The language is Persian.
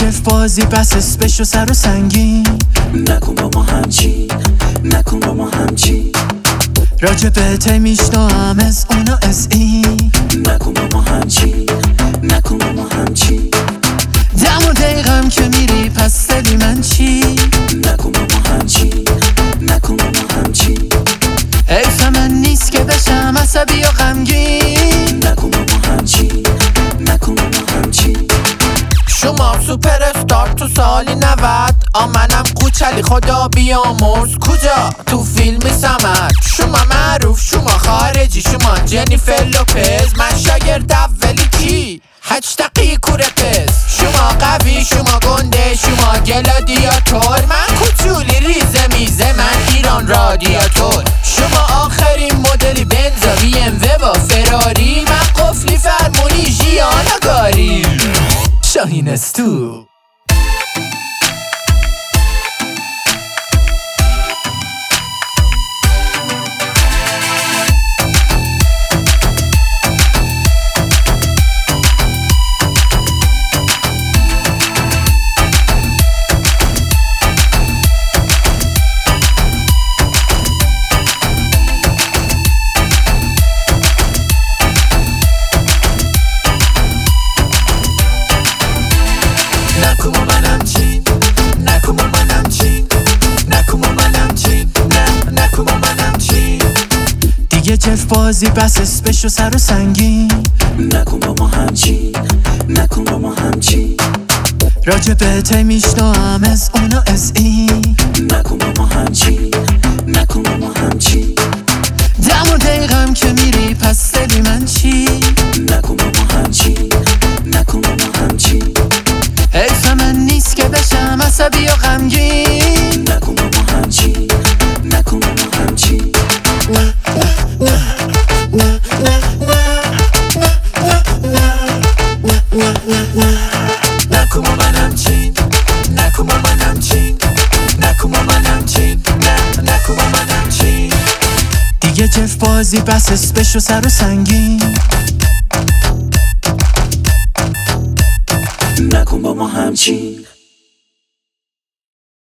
جف بازی بس اسپش و سر و سنگین. نکن با ما همچین، نکن با ما همچین. راجبت میشنوام از اونا از این. نکن با ما همچین، نکن با ما همچین. دم و دقیقم که میری پس دلی من چی؟ نکن با ما همچین، نکن با ما همچین. حیف من نیست که بشم عصبی و غمگین. نکن با ما همچین، نکن با ما همچین. شما سوپر استار تو سالی 90، منم کوچلی خدا بیامرز. کجا؟ تو فیلم سمت. شما معروف، شما خارجی، شما جنیفر لوپز. من شاگرد اولی کی؟ 8 دقیقه رپز. شما قوی، شما گنده، شما گلادیاتور. من کوچولی ریزه میزه، من ایران رادیاتور. شما آخرین مدلی بنزا BMW با فراری. من قفلی فرمونی ژیانگاری. شاهین استو. نکن با من همچین، نکن با من همچین. نکن با من همچین، نکن با من همچین. دیگه جف بازی بس اسپش و سر و سنگین. نکن با ما همچین، نکن با ما همچین. راجبت میشنوام از اونا از این. نکن با ما همچین، نکن با ما همچین. دم و دقیقم که میری پس دلی من چی؟ نکن با ما همچین، نکن با ما همچین. حیف من نیست که بشم عصبی و غمگین. نکن با ما همچین، نکن با ما همچین. نکن با من همچین، نکن با من همچین. نکن با من همچین، نکن با من همچین. دیگه جف بازی بس اسپش و سر و سنگین. نکن با ما همچین.